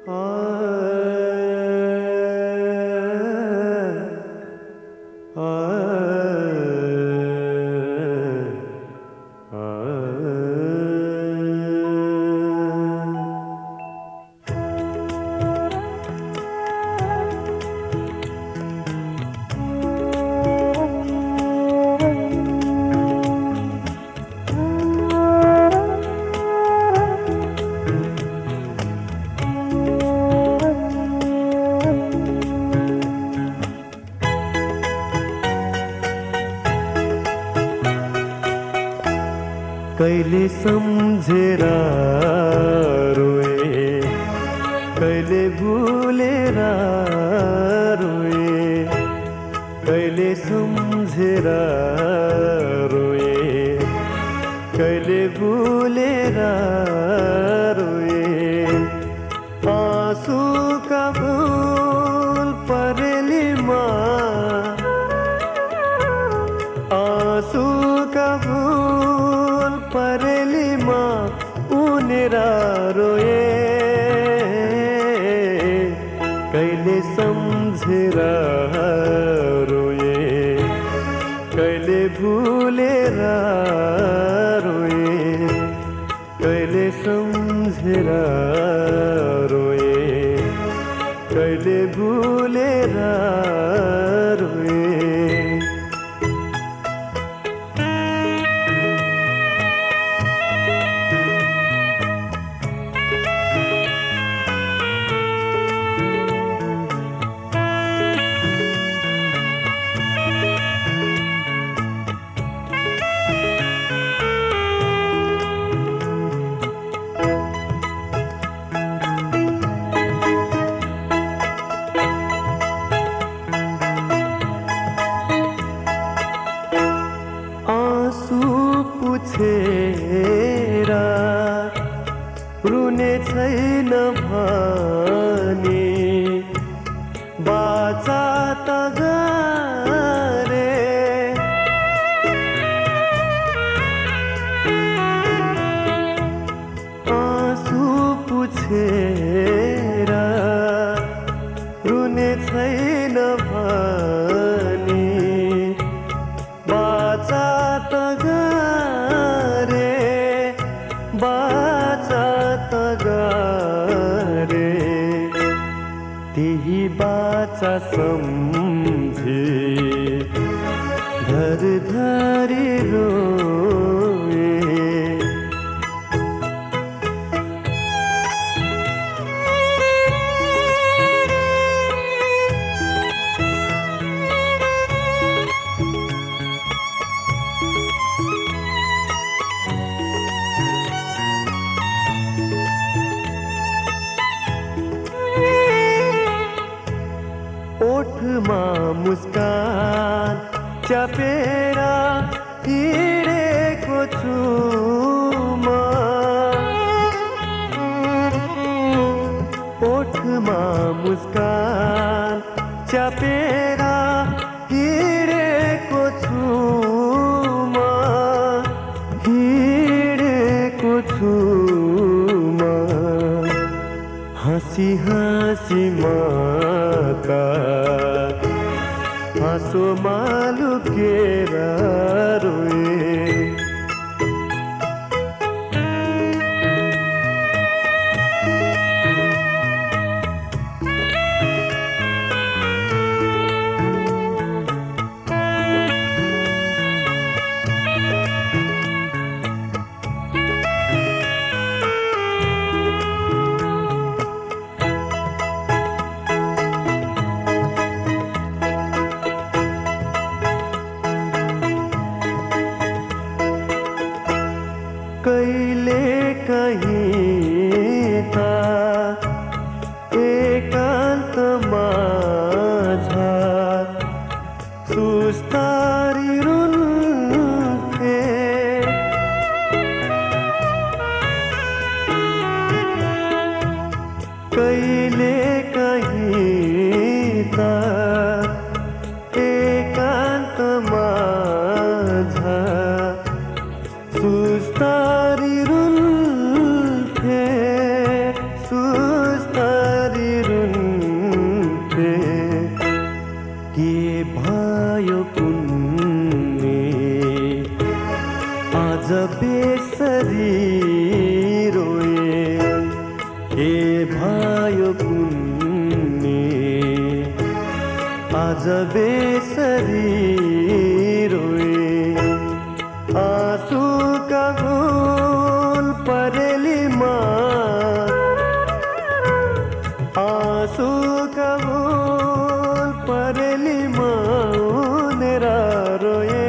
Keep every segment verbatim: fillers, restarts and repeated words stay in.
कहिले सम्झेर रोए, कहिले भुलेर रोए, कहिले सम्झेर रोए, कहिले भुलेर रोए। आँसुका फुल परेलीमा, आँसुका फुल परेलीमा उनेर रोए। कहिले सम्झेर रोए, कहिले भुलेर रोए, कहिले सम्झेर रोए, कहिले भुलेर रोए। पुछेर रुने छैन भने बाचा त गरे। आँसु पुछेर रुने छैन भने बाचा त गरे, बाचा त गरे। त्यही बाचा सम्झे धरधरी रोए। ओठमा मुस्कान चपेर हिँडेको छु म। ओठमा मुस्कान चपेर हिँडेको छु म, हिँडेको छु म। हाँसी हाँसी माता हाँसोमा लुकेर रोए। भयो कुन्नी आज बेसरी रोए आँसुका घोल परेलीमा आँसुका घोल परेलीमा उनेर रोए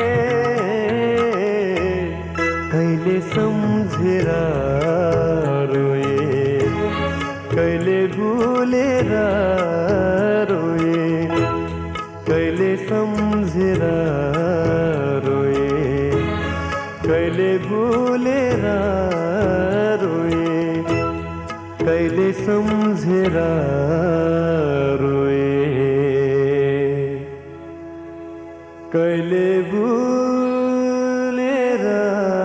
कहिले सम्झेर रोए कहिले भुलेर रोए कहिले सम्झेर रोए कहिले भुलेर रोए कहिले सम्झेर रोए कहिले भुलेर